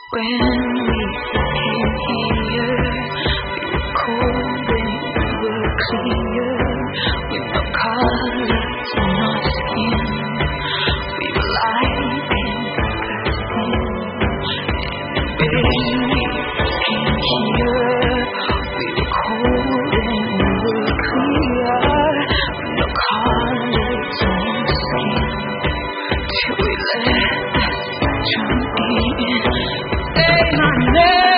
When we came here, we were cold and we were clear, with no colors on our skin. We were light and disgusting. And when we came here, we were cold and we were clear, with no colors on our skin. Till we let the sun in. Say my name.